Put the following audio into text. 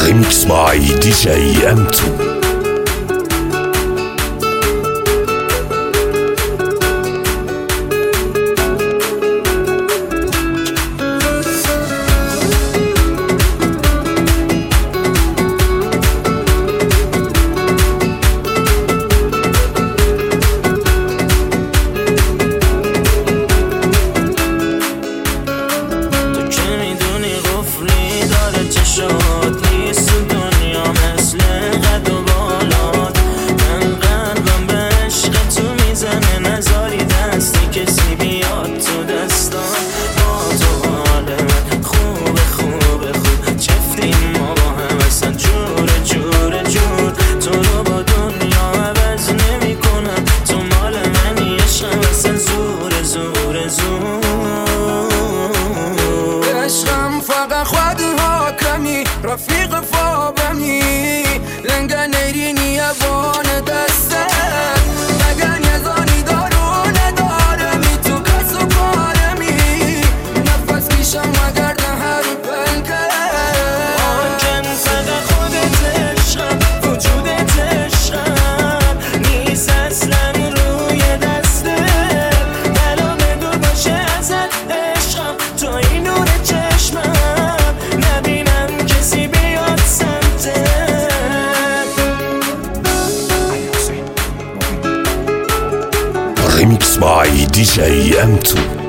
Remix by DJ M2. رفیق فابمی لنگا نیرینی یبان دسته مگن یزانی دارو ندارمی تو کس و کارمی نفس کشم مگر ده هر پنکه آنکن فقط خودت عشقم وجودت عشقم نیست اصلا روی دسته بلا بگو باشه ازت عشقم تو این نور چشمم Remix by DJ M2.